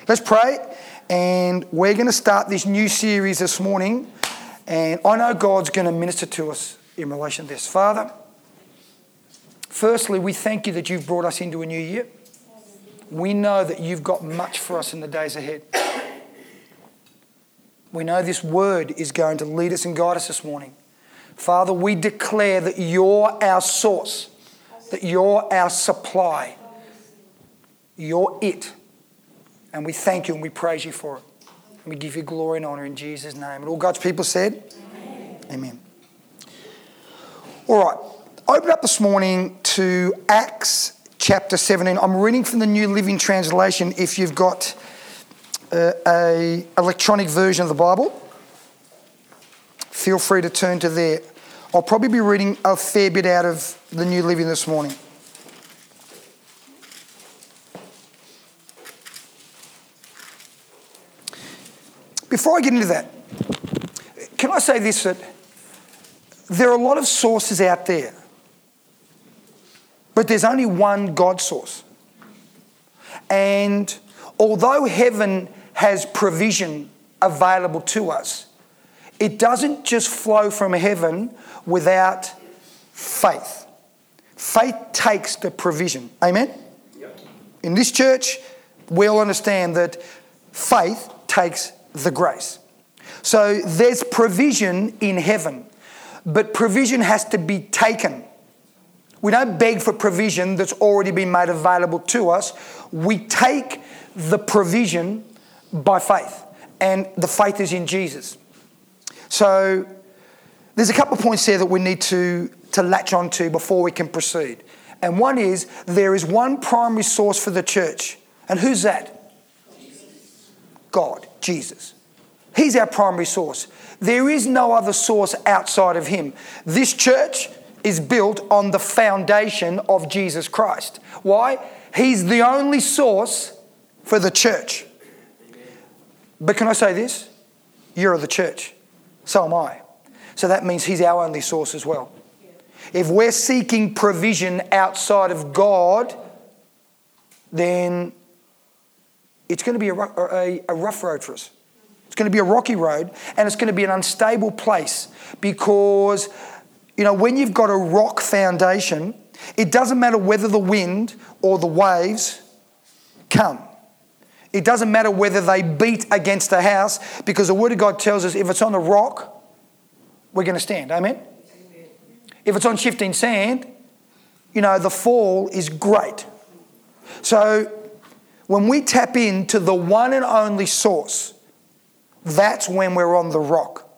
Let's pray, and we're going to start this new series this morning, and I know God's going to minister to us in relation to this. Father, firstly, we thank you that you've brought us into a new year. We know that you've got much for us in the days ahead. We know this word is going to lead us and guide us this morning. Father, we declare that you're our source, that you're our supply. You're it. And we thank you and we praise you for it. And we give you glory and honour in Jesus' name. And all God's people said? Amen. Amen. All right. Open up this morning to Acts chapter 17. I'm reading from the New Living Translation if you've got a electronic version of the Bible. Feel free to turn to there. I'll probably be reading a fair bit out of the New Living this morning. Before I get into that, can I say this, that there are a lot of sources out there, but there's only one God source. And although heaven has provision available to us, it doesn't just flow from heaven without faith. Faith takes the provision. Amen? Yep. In this church, we'll understand that faith takes the grace. So there's provision in heaven, but provision has to be taken. We don't beg for provision that's already been made available to us. We take the provision by faith, and the faith is in Jesus. So there's a couple of points there that we need to latch on to before we can proceed. And one is, there is one primary source for the church. And who's that? Jesus. God, Jesus. He's our primary source. There is no other source outside of him. This church is built on the foundation of Jesus Christ. Why? He's the only source for the church. But can I say this? You're the church. So am I. So that means he's our only source as well. If we're seeking provision outside of God, then it's going to be a rough road for us. It's going to be a rocky road, and it's going to be an unstable place because, when you've got a rock foundation, it doesn't matter whether the wind or the waves come. It doesn't matter whether they beat against the house, because the Word of God tells us if it's on a rock, we're going to stand. Amen? Amen. If it's on shifting sand, the fall is great. So when we tap into the one and only source, that's when we're on the rock.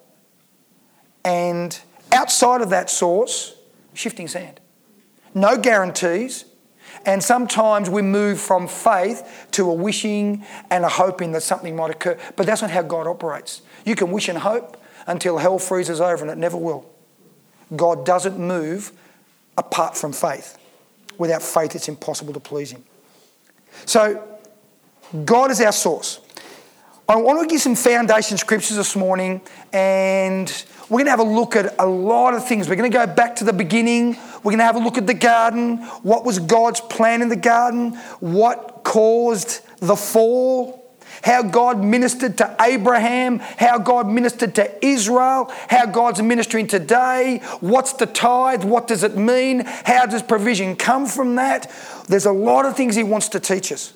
And outside of that source, shifting sand. No guarantees. And sometimes we move from faith to a wishing and a hoping that something might occur. But that's not how God operates. You can wish and hope until hell freezes over, and it never will. God doesn't move apart from faith. Without faith, it's impossible to please him. So, God is our source. I want to give some foundation scriptures this morning, and we're going to have a look at a lot of things. We're going to go back to the beginning. We're going to have a look at the garden. What was God's plan in the garden? What caused the fall? How God ministered to Abraham. How God ministered to Israel. How God's ministering today. What's the tithe? What does it mean? How does provision come from that? There's a lot of things he wants to teach us.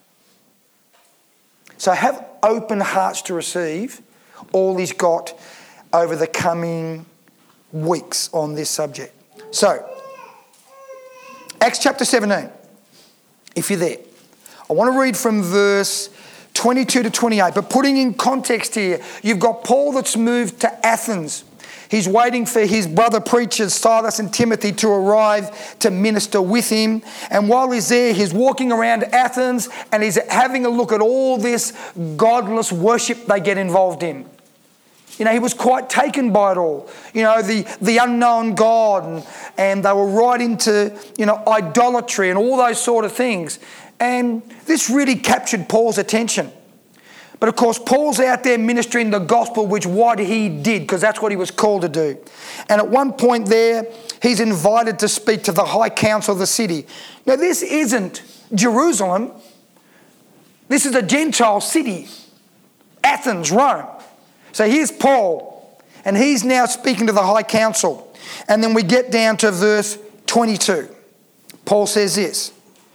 So have open hearts to receive all he's got over the coming weeks on this subject. So, Acts chapter 17, if you're there. I want to read from verse 22 to 28, but putting in context here, you've got Paul that's moved to Athens. He's waiting for his brother preachers, Silas and Timothy, to arrive to minister with him. And while he's there, he's walking around Athens and he's having a look at all this godless worship they get involved in. He was quite taken by it all. The unknown God, and they were right into, idolatry and all those sort of things. And this really captured Paul's attention. But of course, Paul's out there ministering the gospel, which what he did, because that's what he was called to do. And at one point there, he's invited to speak to the high council of the city. Now, this isn't Jerusalem. This is a Gentile city. Athens, Rome. So here's Paul, and he's now speaking to the high council. And then we get down to verse 22. Paul says this.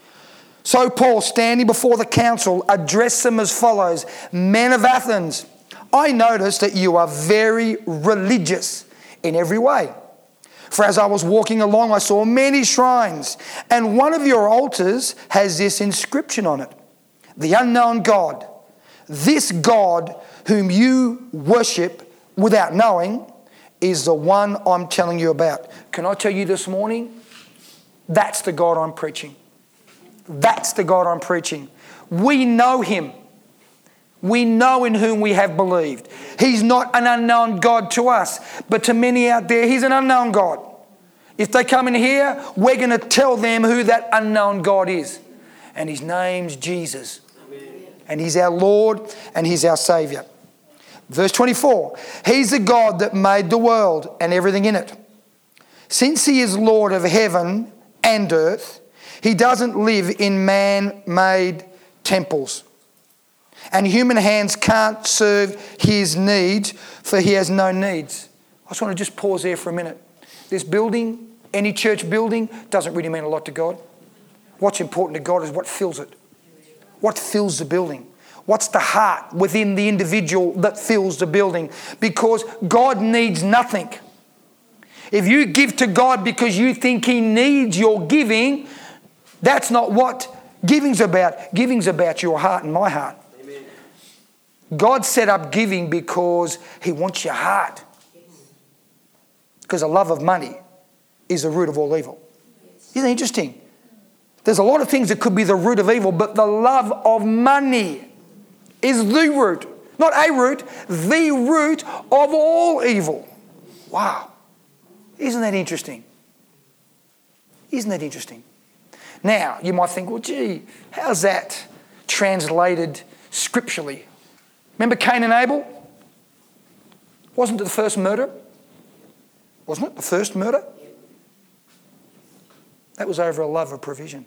So Paul, standing before the council, addressed them as follows. Men of Athens, I notice that you are very religious in every way. For as I was walking along, I saw many shrines, and one of your altars has this inscription on it. The unknown God. This God whom you worship without knowing is the one I'm telling you about. Can I tell you this morning? That's the God I'm preaching. That's the God I'm preaching. We know Him. We know in whom we have believed. He's not an unknown God to us, but to many out there, He's an unknown God. If they come in here, we're going to tell them who that unknown God is. And His name's Jesus. And He's our Lord and He's our Saviour. Verse 24, He's the God that made the world and everything in it. Since He is Lord of heaven and earth, He doesn't live in man-made temples. And human hands can't serve His needs, for He has no needs. I just want to just pause there for a minute. This building, any church building, doesn't really mean a lot to God. What's important to God is what fills it. What fills the building? What's the heart within the individual that fills the building? Because God needs nothing. If you give to God because you think He needs your giving, that's not what giving's about. Giving's about your heart and my heart. Amen. God set up giving because He wants your heart. Because the love of money is the root of all evil. Isn't it interesting? There's a lot of things that could be the root of evil, but the love of money is the root. Not a root, the root of all evil. Wow. Isn't that interesting? Isn't that interesting? Now, you might think, well, gee, how's that translated scripturally? Remember Cain and Abel? Wasn't it the first murder? Wasn't it the first murder? That was over a love of provision.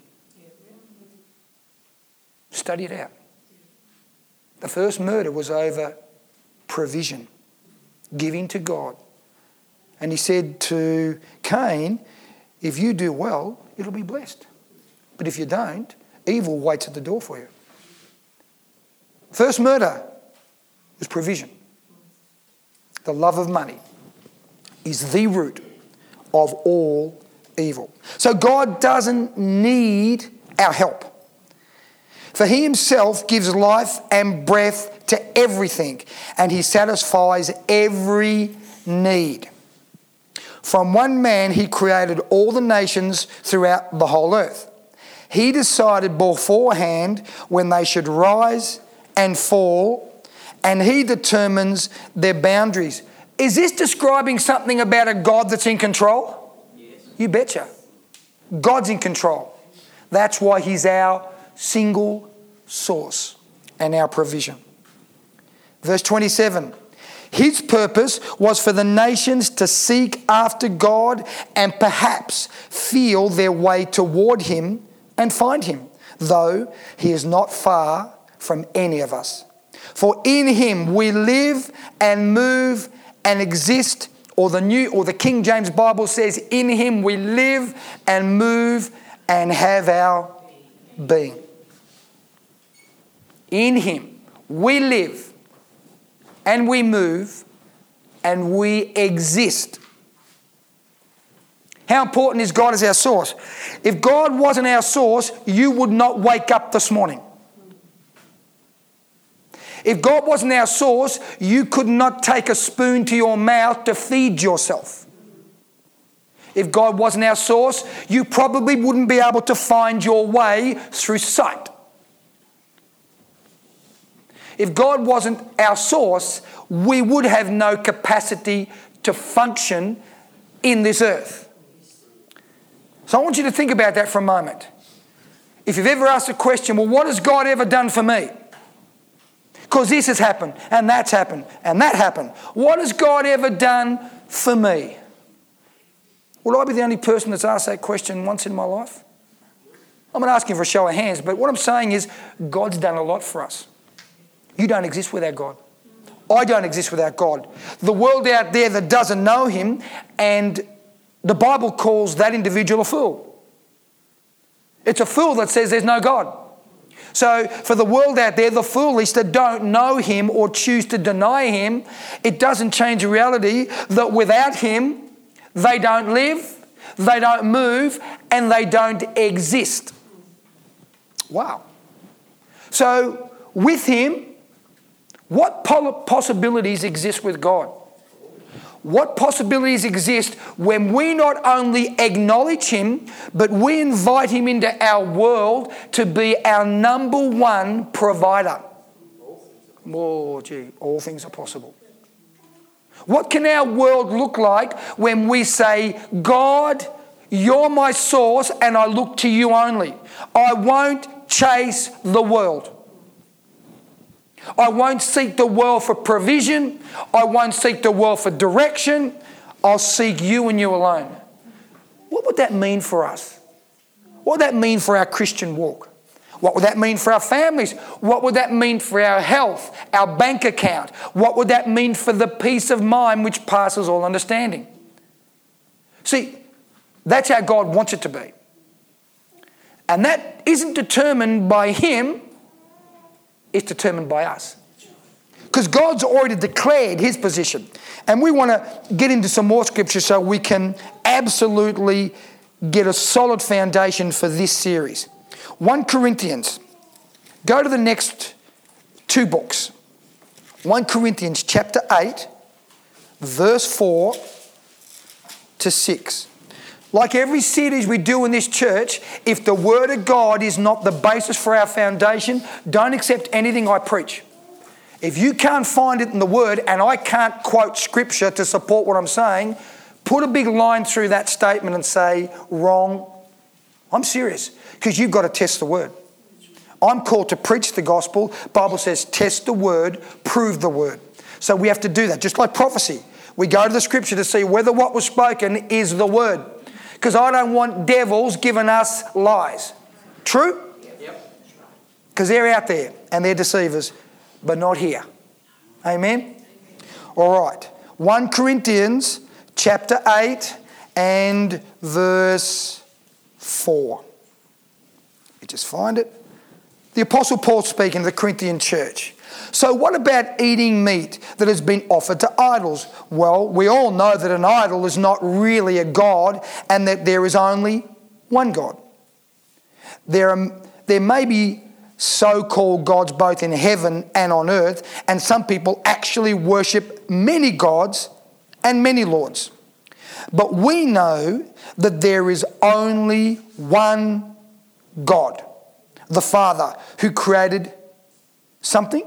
Study it out. The first murder was over provision, giving to God. And He said to Cain, if you do well, it'll be blessed. But if you don't, evil waits at the door for you. First murder was provision. The love of money is the root of all evil. So God doesn't need our help. For He Himself gives life and breath to everything, and He satisfies every need. From one man He created all the nations throughout the whole earth. He decided beforehand when they should rise and fall, and He determines their boundaries. Is this describing something about a God that's in control? Yes. You betcha. God's in control. That's why He's our single source and our provision. Verse 27. His purpose was for the nations to seek after God and perhaps feel their way toward Him and find Him, though He is not far from any of us. For in Him we live and move and exist, or the King James Bible says, in Him we live and move and have our being. In Him we live and we move and we exist. How important is God as our source? If God wasn't our source, you would not wake up this morning. If God wasn't our source, you could not take a spoon to your mouth to feed yourself. If God wasn't our source, you probably wouldn't be able to find your way through sight. If God wasn't our source, we would have no capacity to function in this earth. So I want you to think about that for a moment. If you've ever asked the question, well, what has God ever done for me? Because this has happened, and that's happened, and that happened. What has God ever done for me? Will I be the only person that's asked that question once in my life? I'm not asking for a show of hands, but what I'm saying is God's done a lot for us. You don't exist without God. I don't exist without God. The world out there that doesn't know him, and the Bible calls that individual a fool. It's a fool that says there's no God. So for the world out there, the foolish that don't know him or choose to deny him, it doesn't change the reality that without him, they don't live, they don't move, and they don't exist. Wow. So with him, what possibilities exist with God? What possibilities exist when we not only acknowledge him, but we invite him into our world to be our number one provider? Oh, gee, all things are possible. What can our world look like when we say, God, you're my source and I look to you only. I won't chase the world. I won't seek the world for provision. I won't seek the world for direction. I'll seek you and you alone. What would that mean for us? What would that mean for our Christian walk? What would that mean for our families? What would that mean for our health, our bank account? What would that mean for the peace of mind which passes all understanding? See, that's how God wants it to be. And that isn't determined by him, it's determined by us. Because God's already declared his position. And we want to get into some more scripture so we can absolutely get a solid foundation for this series. 1 Corinthians. Go to the next two books. 1 Corinthians chapter 8, verse 4 to 6. Like every series we do in this church, if the Word of God is not the basis for our foundation, don't accept anything I preach. If you can't find it in the Word and I can't quote Scripture to support what I'm saying, put a big line through that statement and say, wrong. I'm serious, because you've got to test the Word. I'm called to preach the gospel. Bible says test the Word, prove the Word. So we have to do that, just like prophecy. We go to the Scripture to see whether what was spoken is the Word. Because I don't want devils giving us lies. True? Because they're out there and they're deceivers, but not here. Amen? All right. 1 Corinthians chapter 8 and verse 4. You just find it. The Apostle Paul speaking to the Corinthian church. So what about eating meat that has been offered to idols? Well, we all know that an idol is not really a god and that there is only one God. There may be so-called gods both in heaven and on earth, and some people actually worship many gods and many lords. But we know that there is only one God, the Father, who created something?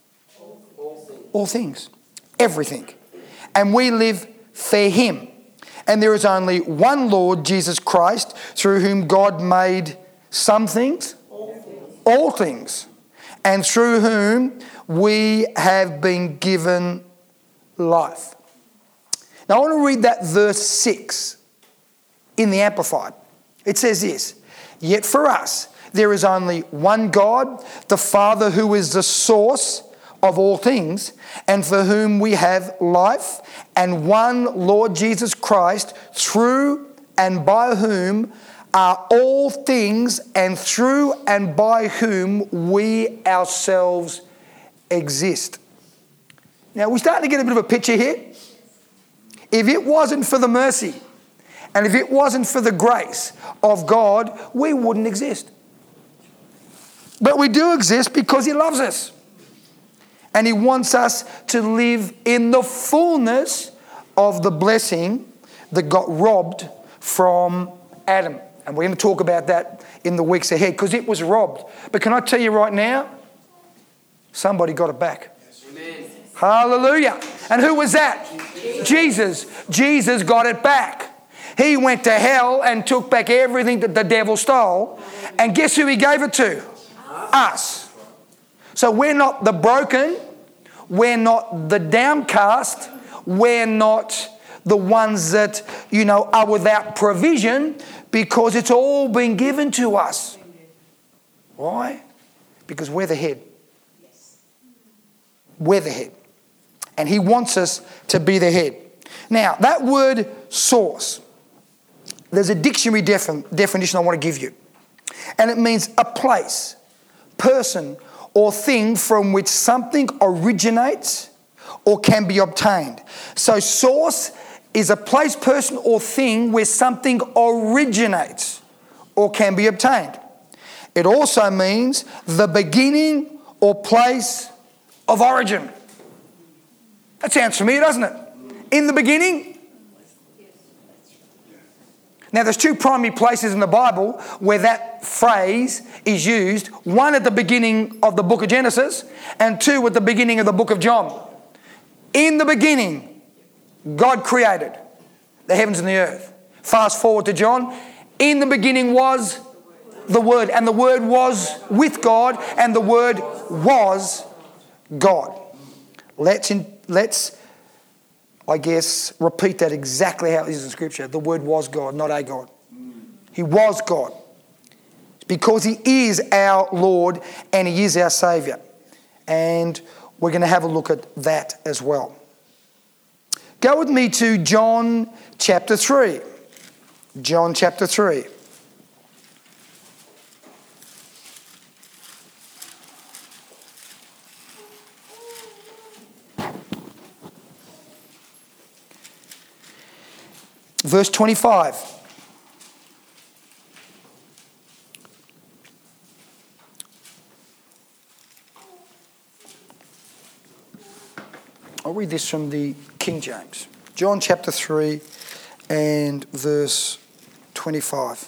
All things. Everything. And we live for him. And there is only one Lord, Jesus Christ, through whom God made some things, all things, and through whom we have been given life. Now I want to read that verse 6 in the Amplified. It says this, yet for us there is only one God, the Father, who is the source of all things, and for whom we have life, and one Lord Jesus Christ, through and by whom are all things, and through and by whom we ourselves exist. Now we're starting to get a bit of a picture here. If it wasn't for the mercy, and if it wasn't for the grace of God, we wouldn't exist. But we do exist because he loves us. And he wants us to live in the fullness of the blessing that got robbed from Adam. And we're going to talk about that in the weeks ahead because it was robbed. But can I tell you right now, somebody got it back. Amen. Hallelujah. And who was that? Jesus. Jesus got it back. He went to hell and took back everything that the devil stole. And guess who he gave it to? Us. So we're not the broken, we're not the downcast, we're not the ones that, are without provision, because it's all been given to us. Why? Because we're the head. We're the head. And he wants us to be the head. Now, that word source, there's a dictionary definition I want to give you. And it means a place, person, or thing from which something originates or can be obtained. So source is a place, person, or thing where something originates or can be obtained. It also means the beginning or place of origin. That sounds familiar, doesn't it? In the beginning. Now, there's two primary places in the Bible where that phrase is used. One at the beginning of the book of Genesis, and two at the beginning of the book of John. In the beginning, God created the heavens and the earth. Fast forward to John. In the beginning was the Word, and the Word was with God, and the Word was God. Let's I guess, repeat that exactly how it is in Scripture. The Word was God, not a God. He was God. Because He is our Lord and He is our Saviour. And we're going to have a look at that as well. Go with me to John chapter 3. John chapter 3. Verse 25. I'll read this from the King James. John chapter 3 and verse 25.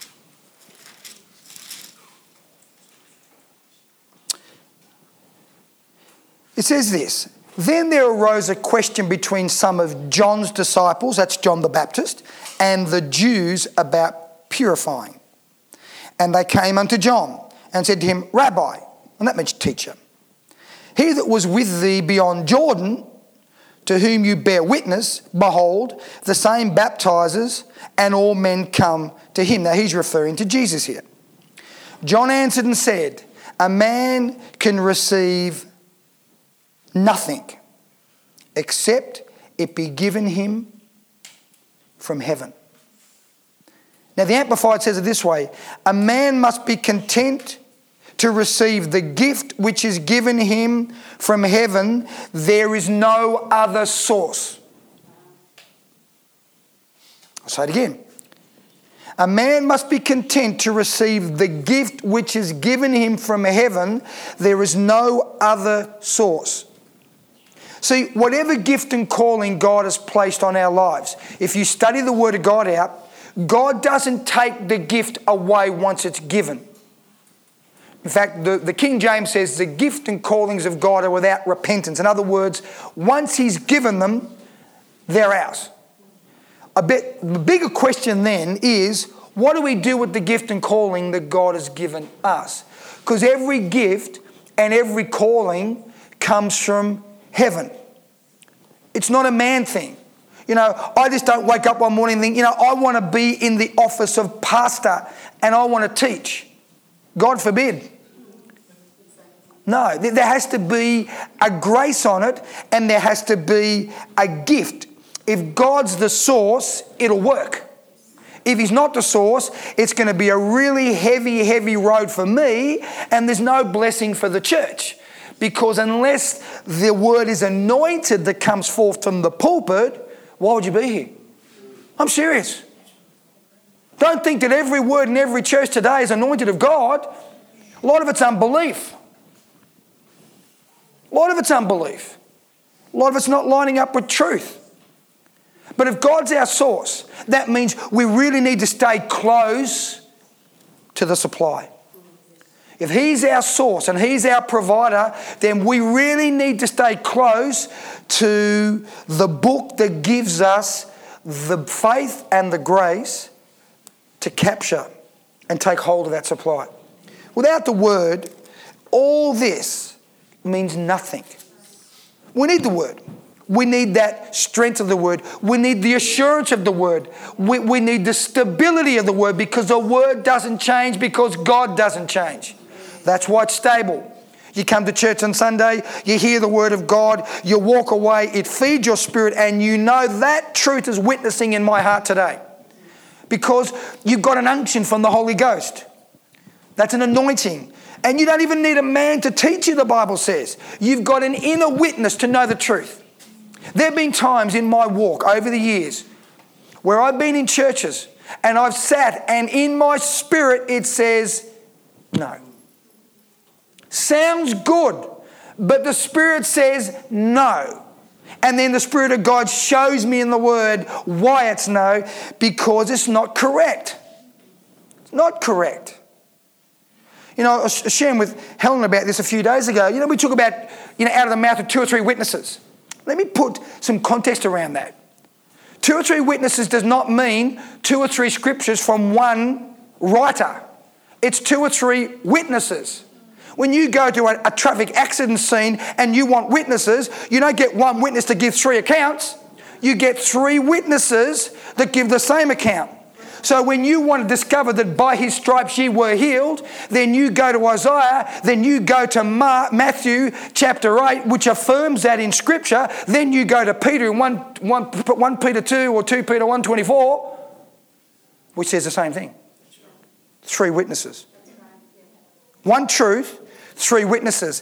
It says this: Then there arose a question between some of John's disciples, that's John the Baptist, and the Jews about purifying. And they came unto John and said to him, Rabbi, and that means teacher, he that was with thee beyond Jordan, to whom you bear witness, behold, the same baptizes, and all men come to him. Now he's referring to Jesus here. John answered and said, a man can receive nothing except it be given him from heaven. Now the Amplified says it this way: a man must be content to receive the gift which is given him from heaven. There is no other source. I'll say it again. A man must be content to receive the gift which is given him from heaven. There is no other source. See, whatever gift and calling God has placed on our lives, if you study the Word of God out, God doesn't take the gift away once it's given. In fact, the King James says the gift and callings of God are without repentance. In other words, once He's given them, they're ours. The bigger question then is, what do we do with the gift and calling that God has given us? Because every gift and every calling comes from heaven. It's not a man thing. You know, I just don't wake up one morning and think, you know, I want to be in the office of pastor and I want to teach. God forbid. No, there has to be a grace on it, and there has to be a gift. If God's the source, it'll work. If He's not the source, it's going to be a really heavy road for me, and there's no blessing for the church. Because unless the word is anointed that comes forth from the pulpit, why would you be here? I'm serious. Don't think that every word in every church today is anointed of God. A lot of it's unbelief. A lot of it's unbelief. A lot of it's not lining up with truth. But if God's our source, that means we really need to stay close to the supply. If He's our source and He's our provider, then we really need to stay close to the book that gives us the faith and the grace to capture and take hold of that supply. Without the Word, all this means nothing. We need the Word. We need that strength of the Word. We need the assurance of the Word. We need the stability of the Word, because the Word doesn't change because God doesn't change. That's why it's stable. You come to church on Sunday, you hear the word of God, you walk away, it feeds your spirit, and you know that truth is witnessing in my heart today. Because you've got an unction from the Holy Ghost. That's an anointing. And you don't even need a man to teach you, the Bible says. You've got an inner witness to know the truth. There have been times in my walk over the years where I've been in churches and I've sat and in my spirit it says, no. Sounds good, but the Spirit says no. And then the Spirit of God shows me in the Word why it's no, because it's not correct. It's not correct. You know, I was sharing with Helen about this a few days ago. You know, we talk about, out of the mouth of 2 or 3 witnesses. Let me put some context around that. 2 or 3 witnesses does not mean 2 or 3 scriptures from one writer. It's 2 or 3 witnesses. When you go to a traffic accident scene and you want witnesses, you don't get one witness to give 3 accounts. You get 3 witnesses that give the same account. So when you want to discover that by his stripes ye were healed, then you go to Isaiah, then you go to Matthew chapter 8, which affirms that in Scripture. Then you go to Peter in 1 Peter 2 or 2 Peter 1:24, which says the same thing. 3 witnesses. One truth, 3 witnesses.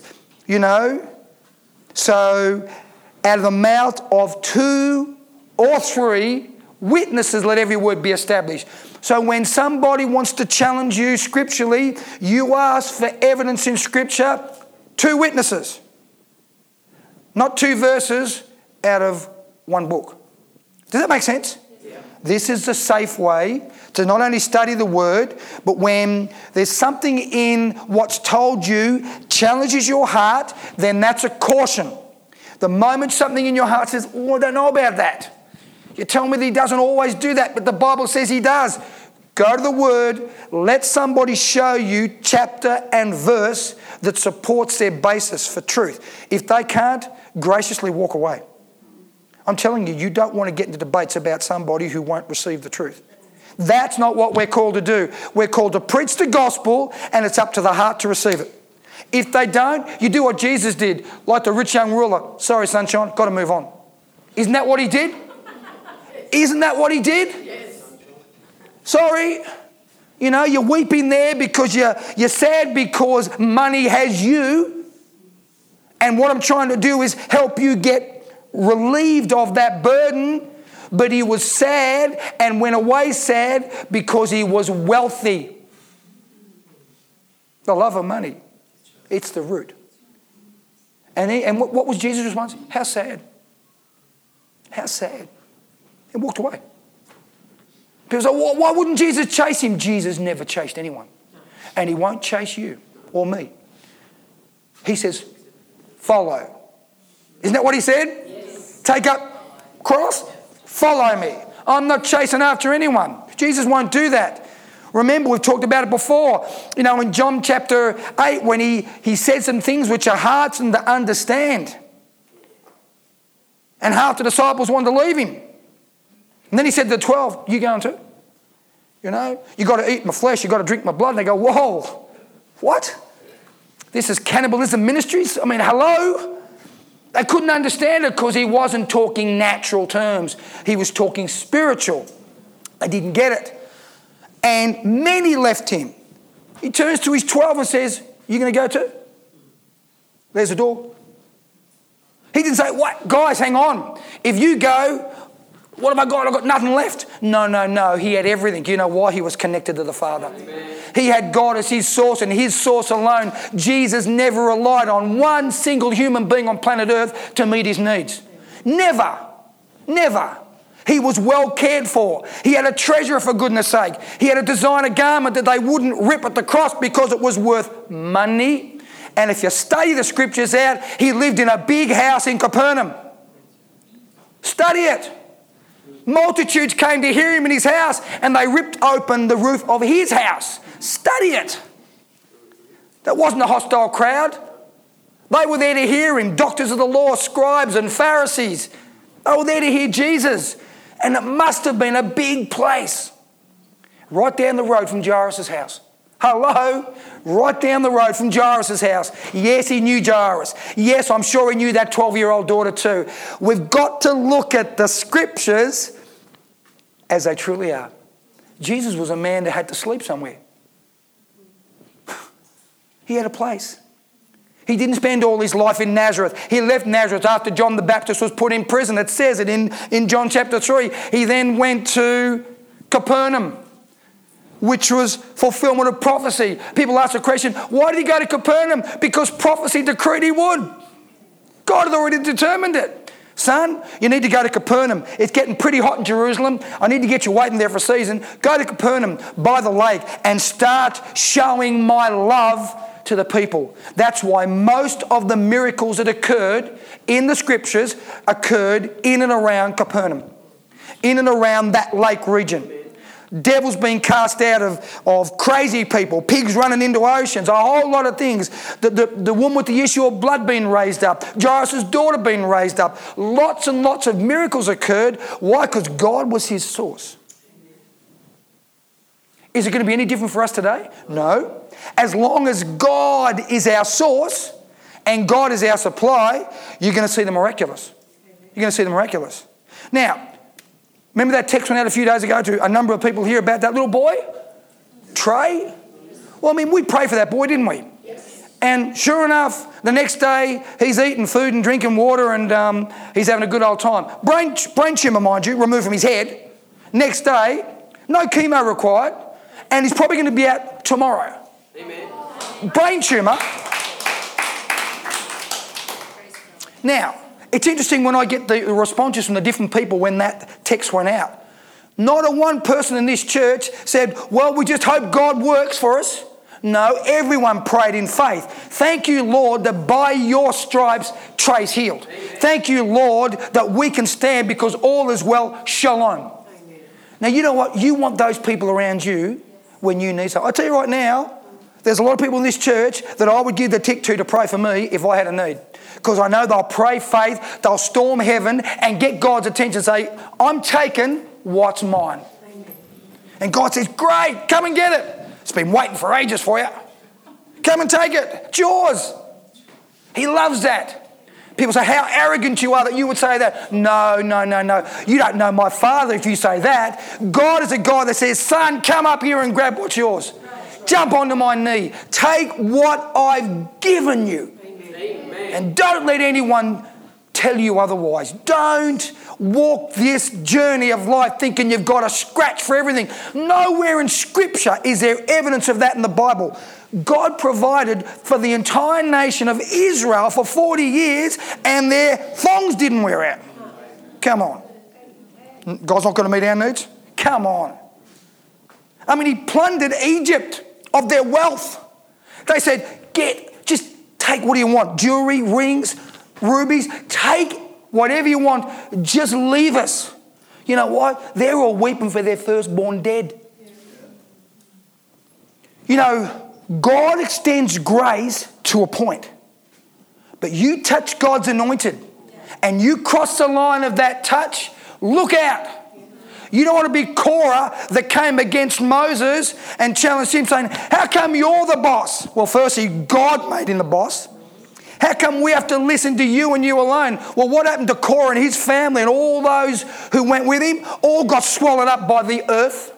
So out of the mouth of 2 or 3 witnesses, let every word be established. So when somebody wants to challenge you scripturally, you ask for evidence in Scripture, 2 witnesses. Not 2 verses out of 1 book. Does that make sense? Yeah. This is the safe way to not only study the Word, but when there's something in what's told you challenges your heart, then that's a caution. The moment something in your heart says, oh, I don't know about that. You tell me that he doesn't always do that, but the Bible says he does. Go to the Word, let somebody show you chapter and verse that supports their basis for truth. If they can't, graciously walk away. I'm telling you, you don't want to get into debates about somebody who won't receive the truth. That's not what we're called to do. We're called to preach the gospel, and it's up to the heart to receive it. If they don't, you do what Jesus did, like the rich young ruler. Sorry, sunshine, got to move on. Isn't that what he did? Isn't that what he did? Yes. Sorry. You're weeping there because you're sad because money has you. And what I'm trying to do is help you get relieved of that burden. But he was sad and went away sad because he was wealthy. The love of money. It's the root. And what was Jesus' response? How sad. How sad. And walked away. People say, well, why wouldn't Jesus chase him? Jesus never chased anyone. And he won't chase you or me. He says, follow. Isn't that what he said? Yes. Take up cross, follow me. I'm not chasing after anyone. Jesus won't do that. Remember, we've talked about it before. In John chapter 8, when he said some things which are hard for them to understand. And half the disciples wanted to leave him. And then he said to the 12, you going too? You got to eat my flesh, you got to drink my blood. And they go, whoa, what? This is cannibalism ministries? I mean, hello? They couldn't understand it because he wasn't talking natural terms. He was talking spiritual. They didn't get it. And many left him. He turns to his 12 and says, you going to go too? There's the door. He didn't say, what? Guys, hang on. If you go, what have I got? I've got nothing left. No. He had everything. You know why? He was connected to the Father. Amen. He had God as his source and his source alone. Jesus never relied on one single human being on planet Earth to meet his needs. Never. He was well cared for. He had a treasure, for goodness sake. He had a designer garment that they wouldn't rip at the cross because it was worth money. And if you study the scriptures out, he lived in a big house in Capernaum. Study it. Multitudes came to hear him in his house and they ripped open the roof of his house. Study it. That wasn't a hostile crowd. They were there to hear him. Doctors of the law, scribes and Pharisees. They were there to hear Jesus. And it must have been a big place. Right down the road from Jairus' house. Hello? Right down the road from Jairus' house. Yes, he knew Jairus. Yes, I'm sure he knew that 12-year-old daughter too. We've got to look at the scriptures as they truly are. Jesus was a man that had to sleep somewhere. He had a place. He didn't spend all his life in Nazareth. He left Nazareth after John the Baptist was put in prison. It says it in John chapter 3. He then went to Capernaum, which was fulfillment of prophecy. People ask the question, why did he go to Capernaum? Because prophecy decreed he would. God had already determined it. Son, you need to go to Capernaum. It's getting pretty hot in Jerusalem. I need to get you waiting there for a season. Go to Capernaum by the lake and start showing my love to the people. That's why most of the miracles that occurred in the scriptures occurred in and around Capernaum, in and around that lake region. Devils being cast out of crazy people, pigs running into oceans, a whole lot of things. The woman with the issue of blood being raised up, Jairus' daughter being raised up. Lots and lots of miracles occurred. Why? Because God was his source. Is it going to be any different for us today? No. As long as God is our source and God is our supply, you're going to see the miraculous. You're going to see the miraculous. Now, remember that text went out a few days ago to a number of people here about that little boy? Trey? Well, I mean, we prayed for that boy, didn't we? Yes. And sure enough, the next day, he's eating food and drinking water and he's having a good old time. Brain tumour, mind you, removed from his head. Next day, no chemo required. And he's probably going to be out tomorrow. Amen. Brain tumour. Now, it's interesting when I get the responses from the different people when that text went out. Not a one person in this church said, well, we just hope God works for us. No, everyone prayed in faith. Thank you, Lord, that by your stripes, Trey's healed. Amen. Thank you, Lord, that we can stand because all is well. Shalom. Amen. Now, you know what? You want those people around you when you need something. I'll tell you right now, there's a lot of people in this church that I would give the tick to pray for me if I had a need. Because I know they'll pray faith, they'll storm heaven and get God's attention and say, I'm taking what's mine. Amen. And God says, great, come and get it. It's been waiting for ages for you. Come and take it. It's yours. He loves that. People say, how arrogant you are that you would say that. No. You don't know my Father if you say that. God is a God that says, son, come up here and grab what's yours. Jump onto my knee. Take what I've given you. Amen. And don't let anyone tell you otherwise. Don't walk this journey of life thinking you've got a scratch for everything. Nowhere in Scripture is there evidence of that in the Bible. God provided for the entire nation of Israel for 40 years and their thongs didn't wear out. Come on. God's not going to meet our needs? Come on. I mean, he plundered Egypt of their wealth. They said, just take what do you want? Jewelry, rings, rubies. Take whatever you want. Just leave us. You know what? They're all weeping for their firstborn dead. You know, God extends grace to a point. But you touch God's anointed and you cross the line of that touch, look out. You don't want to be Korah that came against Moses and challenged him saying, how come you're the boss? Well, firstly, God made him the boss. How come we have to listen to you and you alone? Well, what happened to Korah and his family and all those who went with him? All got swallowed up by the earth.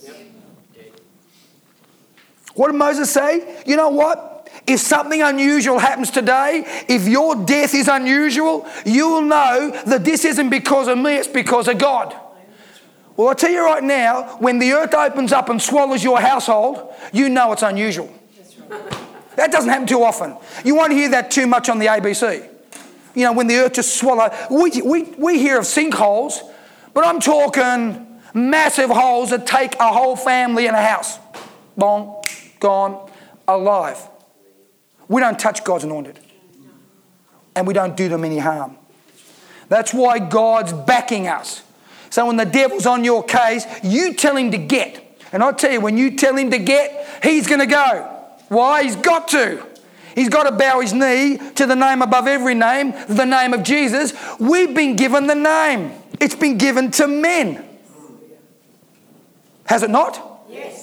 What did Moses say? You know what? If something unusual happens today, if your death is unusual, you will know that this isn't because of me, it's because of God. Well, I'll tell you right now, when the earth opens up and swallows your household, you know it's unusual. That doesn't happen too often. You won't hear that too much on the ABC. You know, when the earth just swallows. We hear of sinkholes, but I'm talking massive holes that take a whole family in a house. Bong. Gone, alive. We don't touch God's anointed. And we don't do them any harm. That's why God's backing us. So when the devil's on your case, you tell him to get. And I'll tell you, when you tell him to get, he's going to go. Why? He's got to. He's got to bow his knee to the name above every name, the name of Jesus. We've been given the name. It's been given to men. Has it not? Yes.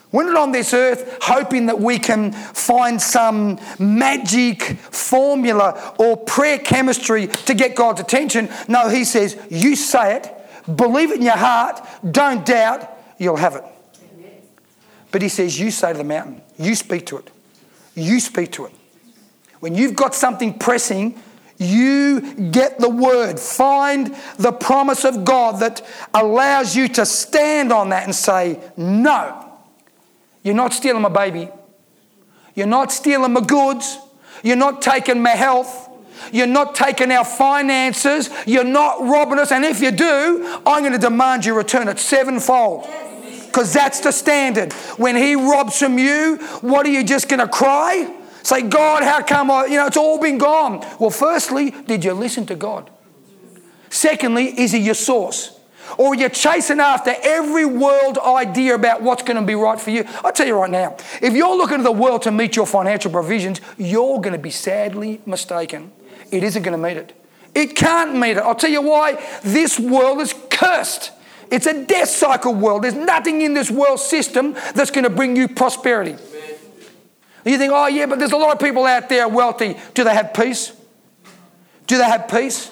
We're not on this earth hoping that we can find some magic formula or prayer chemistry to get God's attention. No, he says, you say it, believe it in your heart, don't doubt, you'll have it. But he says, you say to the mountain, you speak to it. You speak to it. When you've got something pressing, you get the word. Find the promise of God that allows you to stand on that and say, no. You're not stealing my baby. You're not stealing my goods. You're not taking my health. You're not taking our finances. You're not robbing us. And if you do, I'm going to demand you return it sevenfold. Because that's the standard. When he robs from you, what are you just going to cry? Say, God, how come it's all been gone? Well, firstly, did you listen to God? Secondly, is he your source? Or you're chasing after every world idea about what's going to be right for you. I'll tell you right now, if you're looking to the world to meet your financial provisions, you're going to be sadly mistaken. It isn't going to meet it. It can't meet it. I'll tell you why. This world is cursed. It's a death cycle world. There's nothing in this world system that's going to bring you prosperity. Amen. You think, oh yeah, but there's a lot of people out there wealthy. Do they have peace? Do they have peace?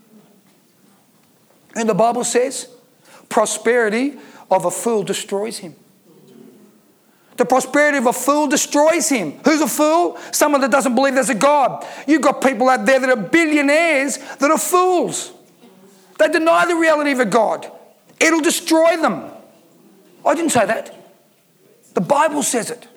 And the Bible says, prosperity of a fool destroys him. The prosperity of a fool destroys him. Who's a fool? Someone that doesn't believe there's a God. You've got people out there that are billionaires that are fools. They deny the reality of a God. It'll destroy them. I didn't say that. The Bible says it.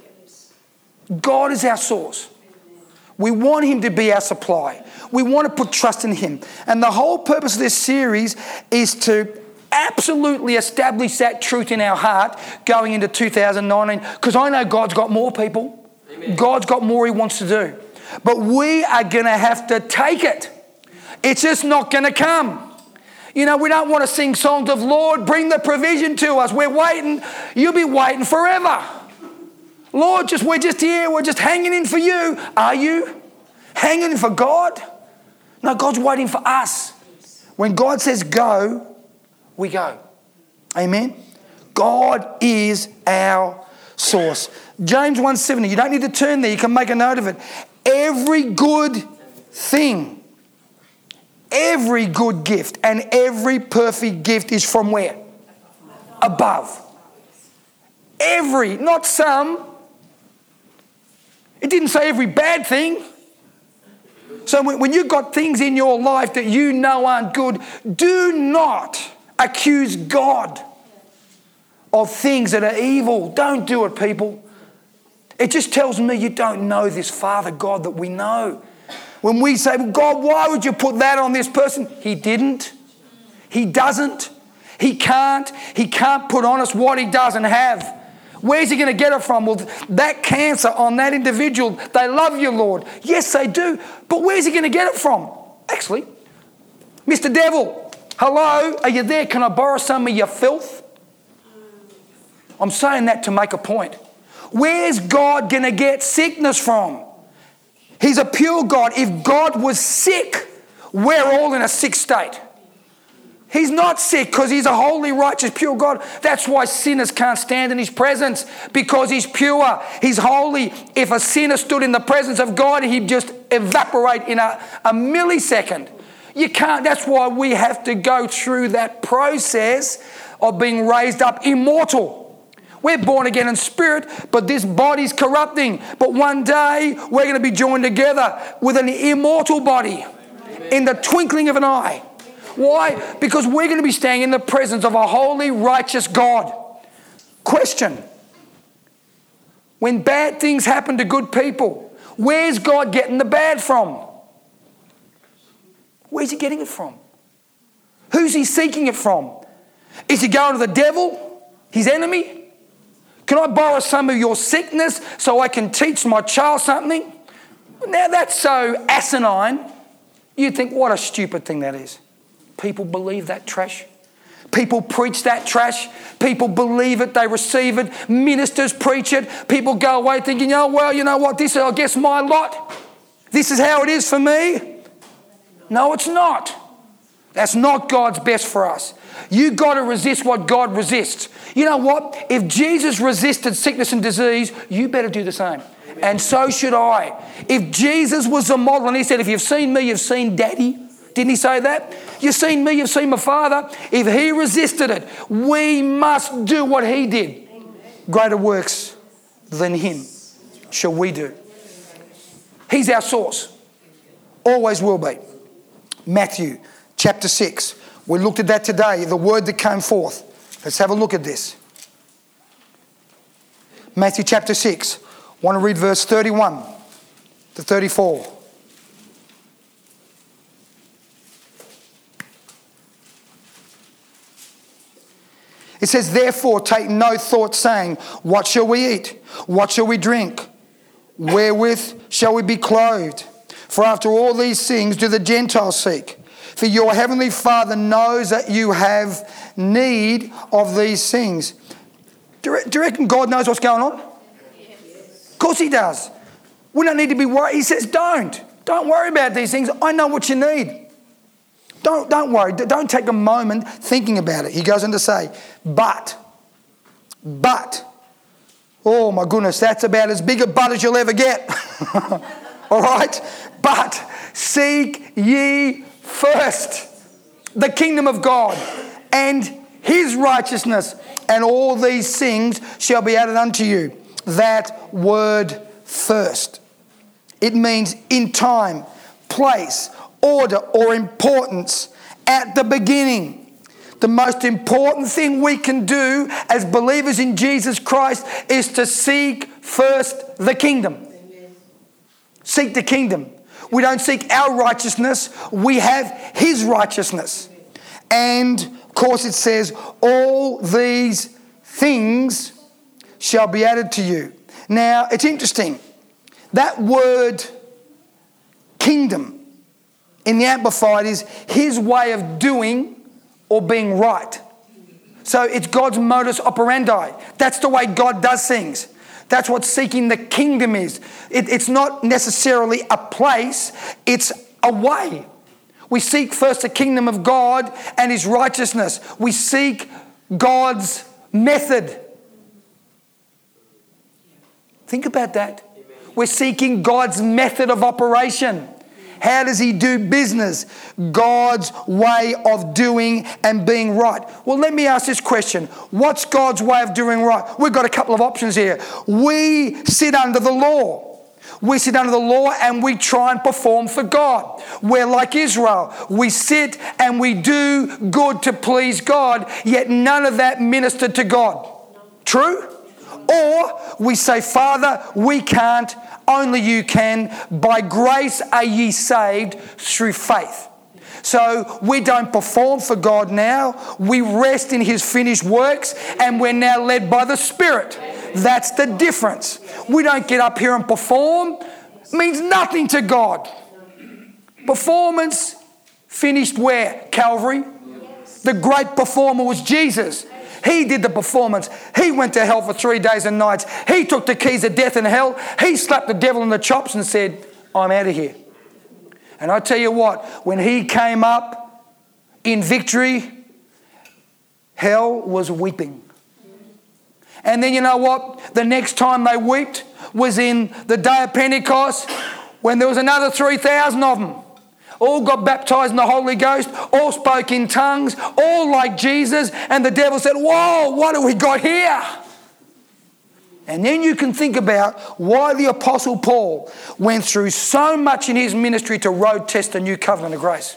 God is our source. We want him to be our supply. We want to put trust in him. And the whole purpose of this series is to absolutely establish that truth in our heart going into 2019. Because I know God's got more people. Amen. God's got more he wants to do. But we are going to have to take it. It's just not going to come. We don't want to sing songs of, Lord, bring the provision to us. We're waiting. You'll be waiting forever. Lord, we're just here. We're just hanging in for you. Are you hanging in for God? No, God's waiting for us. When God says go, we go. Amen? God is our source. James 1:70. You don't need to turn there. You can make a note of it. Every good thing, every good gift, and every perfect gift is from where? Above. Every, not some. It didn't say every bad thing. So when you've got things in your life that you know aren't good, do not accuse God of things that are evil. Don't do it, people. It just tells me you don't know this Father God that we know. When we say, well, God, why would you put that on this person? He didn't. He doesn't. He can't. He can't put on us what he doesn't have. Where's he going to get it from? Well, that cancer on that individual, they love you, Lord. Yes, they do. But where's he going to get it from? Actually, Mr. Devil, hello, are you there? Can I borrow some of your filth? I'm saying that to make a point. Where's God going to get sickness from? He's a pure God. If God was sick, we're all in a sick state. He's not sick because he's a holy, righteous, pure God. That's why sinners can't stand in his presence, because he's pure. He's holy. If a sinner stood in the presence of God, he'd just evaporate in a millisecond. You can't. That's why we have to go through that process of being raised up immortal. We're born again in spirit, but this body's corrupting. But one day, we're going to be joined together with an immortal body in the twinkling of an eye. Why? Because we're going to be standing in the presence of a holy, righteous God. Question. When bad things happen to good people, where's God getting the bad from? Where's he getting it from? Who's he seeking it from? Is he going to the devil, his enemy? Can I borrow some of your sickness so I can teach my child something? Now that's so asinine. You'd think, what a stupid thing that is. People believe that trash. People preach that trash. People believe it. They receive it. Ministers preach it. People go away thinking, oh, well, you know what? This is, I guess, my lot. This is how it is for me. No, it's not. That's not God's best for us. You got to resist what God resists. You know what? If Jesus resisted sickness and disease, you better do the same. Amen. And so should I. If Jesus was the model and he said, if you've seen me, you've seen Daddy. Didn't he say that? You've seen me, you've seen my Father. If he resisted it, we must do what he did. Amen. Greater works than him shall we do. He's our source. Always will be. Matthew chapter 6. We looked at that today, the word that came forth. Let's have a look at this. Matthew chapter 6. I want to read verse 31 to 34. It says, therefore take no thought saying, what shall we eat? What shall we drink? Wherewith shall we be clothed? For after all these things do the Gentiles seek. For your heavenly Father knows that you have need of these things. Do you reckon God knows what's going on? Yes. Of course he does. We don't need to be worried. He says, don't worry about these things. I know what you need. Don't worry. Don't take a moment thinking about it. He goes on to say, but, oh my goodness, that's about as big a but as you'll ever get. All right? But seek ye first the kingdom of God and his righteousness, and all these things shall be added unto you. That word first. It means in time, place, order, or importance at the beginning. The most important thing we can do as believers in Jesus Christ is to seek first the kingdom. Amen. Seek the kingdom. We don't seek our righteousness, we have his righteousness. And of course it says, all these things shall be added to you. Now it's interesting. That word kingdom in the Amplified is his way of doing or being right. So it's God's modus operandi. That's the way God does things. That's what seeking the kingdom is. It's not necessarily a place, it's a way. We seek first the kingdom of God and his righteousness. We seek God's method. Think about that. We're seeking God's method of operation. How does he do business? God's way of doing and being right. Well, let me ask this question. What's God's way of doing right? We've got a couple of options here. We sit under the law. We sit under the law and we try and perform for God. We're like Israel. We sit and we do good to please God, yet none of that ministered to God. True? Or we say, Father, we can't, only you can. By grace are ye saved through faith. So we don't perform for God now. We rest in his finished works and we're now led by the Spirit. That's the difference. We don't get up here and perform. It means nothing to God. Performance finished where? Calvary. The great performer was Jesus. He did the performance. He went to hell for 3 days and nights. He took the keys of death and hell. He slapped the devil in the chops and said, I'm out of here. And I tell you what, when he came up in victory, hell was weeping. And then you know what? The next time they wept was in the day of Pentecost, when there was another 3,000 of them. All got baptized in the Holy Ghost, all spoke in tongues, all like Jesus, and the devil said, whoa, what have we got here? And then you can think about why the Apostle Paul went through so much in his ministry to road test the new covenant of grace.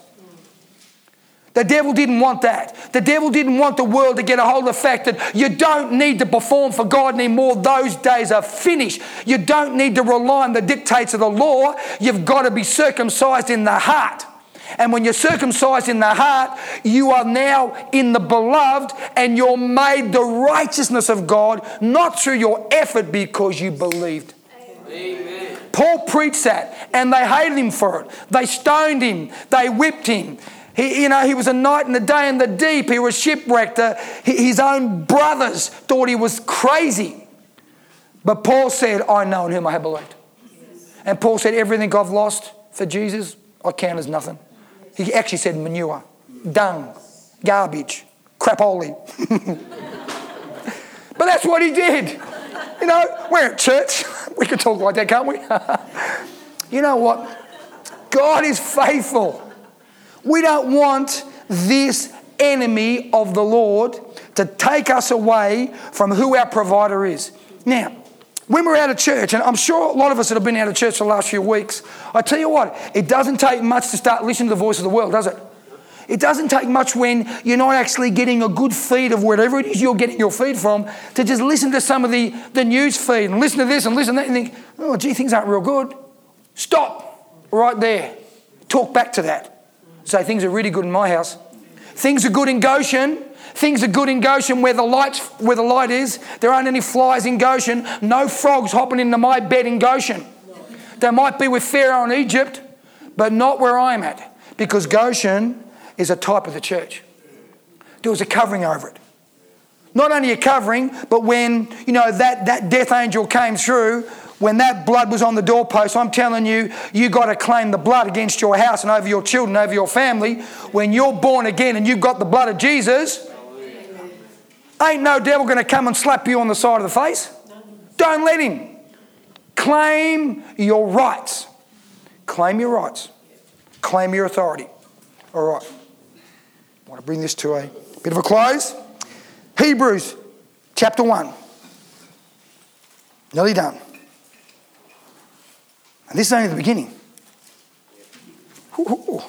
The devil didn't want that. The devil didn't want the world to get a hold of the fact that you don't need to perform for God anymore. Those days are finished. You don't need to rely on the dictates of the law. You've got to be circumcised in the heart. And when you're circumcised in the heart, you are now in the beloved and you're made the righteousness of God, not through your effort, because you believed. Amen. Paul preached that and they hated him for it. They stoned him. They whipped him. He was a night and a day in the deep. He was shipwrecked. His own brothers thought he was crazy. But Paul said, I know in whom I have believed. And Paul said, everything I've lost for Jesus, I count as nothing. He actually said manure, dung, garbage, crapoli. But that's what he did. You know, we're at church. We can talk like that, can't we? You know what? God is faithful. We don't want this enemy of the Lord to take us away from who our provider is. Now, when we're out of church, and I'm sure a lot of us that have been out of church for the last few weeks, I tell you what, it doesn't take much to start listening to the voice of the world, does it? It doesn't take much when you're not actually getting a good feed of wherever it is you're getting your feed from to just listen to some of the news feed and listen to this and listen to that and think, oh, gee, things aren't real good. Stop right there. Talk back to that. Say, things are really good in my house. Things are good in Goshen. Things are good in Goshen where the light is. There aren't any flies in Goshen. No frogs hopping into my bed in Goshen. They might be with Pharaoh in Egypt, but not where I'm at. Because Goshen is a type of the church. There was a covering over it. Not only a covering, but when, you know, that death angel came through, when that blood was on the doorpost, I'm telling you, you got to claim the blood against your house and over your children, over your family. When you're born again and you've got the blood of Jesus, ain't no devil going to come and slap you on the side of the face. Don't let him. Claim your rights. Claim your rights. Claim your authority. All right. I want to bring this to a bit of a close. Hebrews chapter 1. Nearly done. And this is only the beginning. Ooh.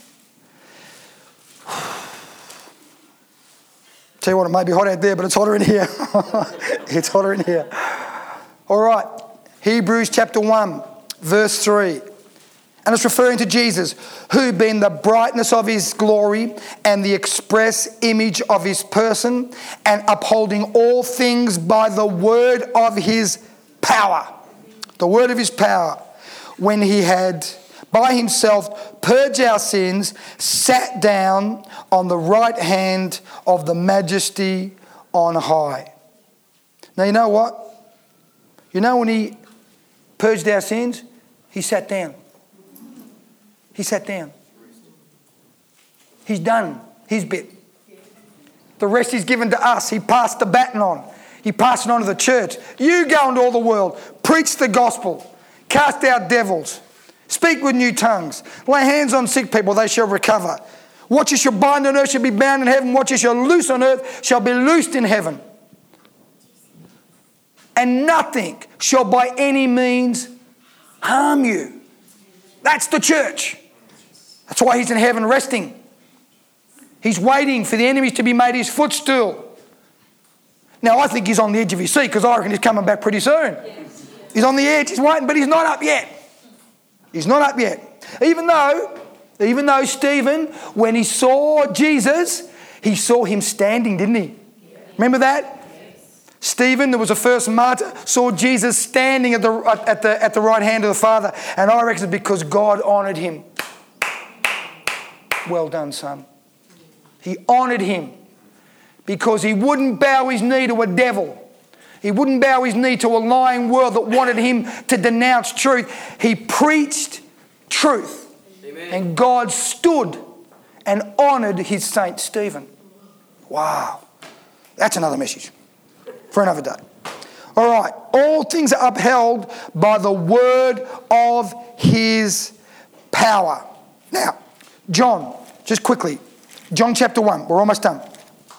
Tell you what, it may be hot out there, but it's hotter in here. It's hotter in here. All right. Hebrews chapter 1, verse 3. And it's referring to Jesus, who being the brightness of his glory and the express image of his person, and upholding all things by the word of his power. The word of his power. When he had by himself purged our sins, sat down on the right hand of the majesty on high. Now you know what? You know when he purged our sins, he sat down. He sat down. He's done his bit. The rest is given to us. He passed the baton on. He passed it on to the church. You go into all the world. Preach the gospel. Cast out devils. Speak with new tongues. Lay hands on sick people, they shall recover. What you shall bind on earth shall be bound in heaven. What you shall loose on earth shall be loosed in heaven. And nothing shall by any means harm you. That's the church. That's why he's in heaven resting. He's waiting for the enemies to be made his footstool. Now, I think he's on the edge of his seat because I reckon he's coming back pretty soon. He's on the edge, he's waiting, but he's not up yet. He's not up yet. Even though Stephen, when he saw Jesus, he saw him standing, didn't he? Remember that? Stephen, there was the first martyr, saw Jesus standing at the right hand of the Father. And I reckon it's because God honoured him. Well done, son. He honoured him because he wouldn't bow his knee to a devil. He wouldn't bow his knee to a lying world that wanted him to denounce truth. He preached truth. Amen. And God stood and honoured his saint Stephen. Wow. That's another message for another day. All right. All things are upheld by the word of his power. Now, John, just quickly. John chapter 1. We're almost done.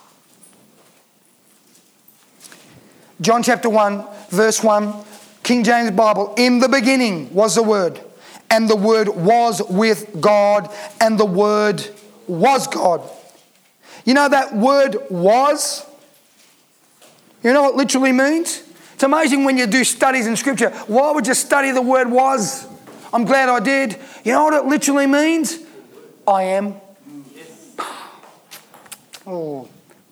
John chapter 1, verse 1, King James Bible. In the beginning was the Word, and the Word was with God, and the Word was God. You know that word was? You know what it literally means? It's amazing when you do studies in Scripture. Why would you study the word was? I'm glad I did. You know what it literally means? I am. Oh.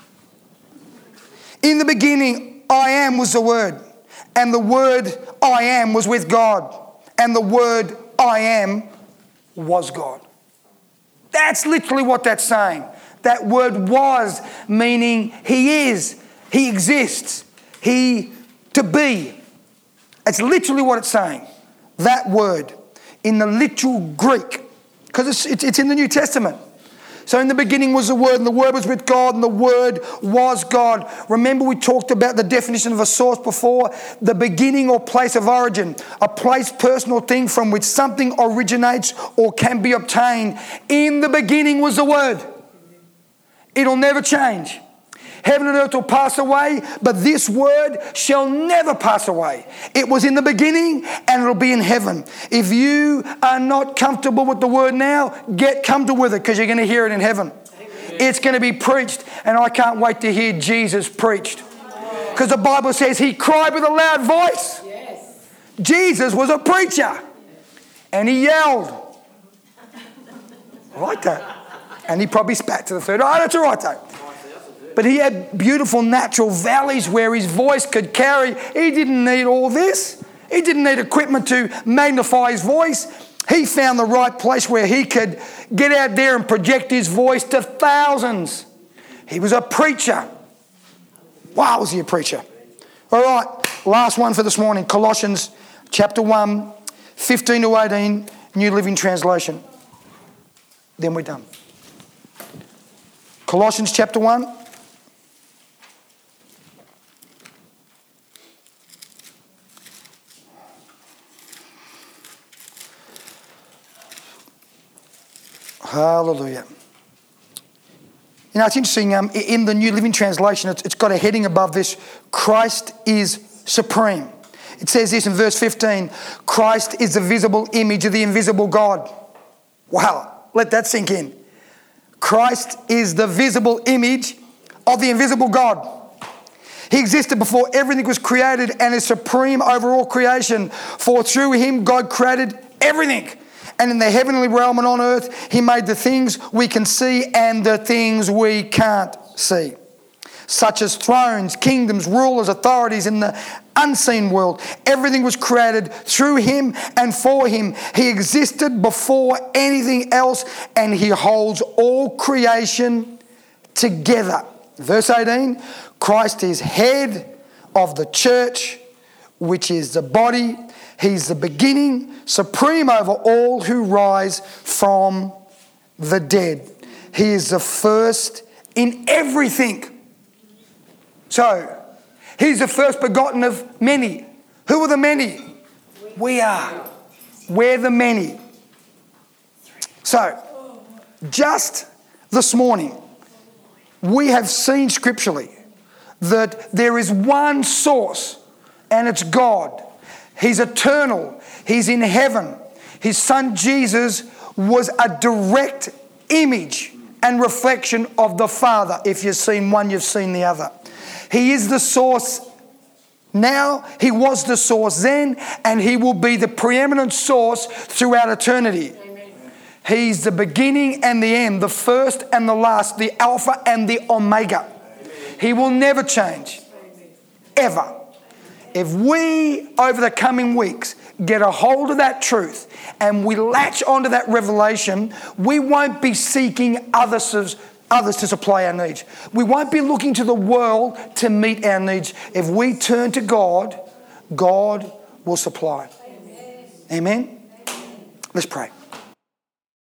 In the beginning, I am was the word, and the word I am was with God, and the word I am was God. That's literally what that's saying. That word was, meaning he is, he exists, he to be. It's literally what it's saying. That word in the literal Greek, because it's in the New Testament. So in the beginning was the Word, and the Word was with God, and the Word was God. Remember we talked about the definition of a source before? The beginning or place of origin. A place, person or thing from which something originates or can be obtained. In the beginning was the Word. It'll never change. Heaven and earth will pass away, but this word shall never pass away. It was in the beginning and it'll be in heaven. If you are not comfortable with the word now, get comfortable with it because you're going to hear it in heaven. Amen. It's going to be preached, and I can't wait to hear Jesus preached. Because the Bible says he cried with a loud voice. Yes. Jesus was a preacher and he yelled. I like that. And he probably spat to the third. Oh, that's all right though. But he had beautiful natural valleys where his voice could carry. He didn't need all this. He didn't need equipment to magnify his voice. He found the right place where he could get out there and project his voice to thousands. He was a preacher. Wow, was he a preacher? All right, last one for this morning. Colossians chapter 1, 15 to 18, New Living Translation. Then we're done. Colossians chapter 1. Hallelujah. You know, it's interesting. In the New Living Translation, it's got a heading above this. Christ is supreme. It says this in verse 15. Christ is the visible image of the invisible God. Wow. Let that sink in. Christ is the visible image of the invisible God. He existed before everything was created and is supreme over all creation. For through him, God created everything. And in the heavenly realm and on earth, he made the things we can see and the things we can't see, such as thrones, kingdoms, rulers, authorities in the unseen world. Everything was created through him and for him. He existed before anything else, and he holds all creation together. Verse 18, Christ is head of the church, which is the body. He's the beginning, supreme over all who rise from the dead. He is the first in everything. So, he's the first begotten of many. Who are the many? We are. We're the many. So, just this morning, we have seen scripturally that there is one source, and it's God. He's eternal. He's in heaven. His son Jesus was a direct image and reflection of the Father. If you've seen one, you've seen the other. He is the source now. He was the source then, and he will be the preeminent source throughout eternity. Amen. He's the beginning and the end, the first and the last, the Alpha and the Omega. Amen. He will never change. Amen. Ever. If we, over the coming weeks, get a hold of that truth and we latch onto that revelation, we won't be seeking others to supply our needs. We won't be looking to the world to meet our needs. If we turn to God, God will supply. Amen. Amen? Let's pray.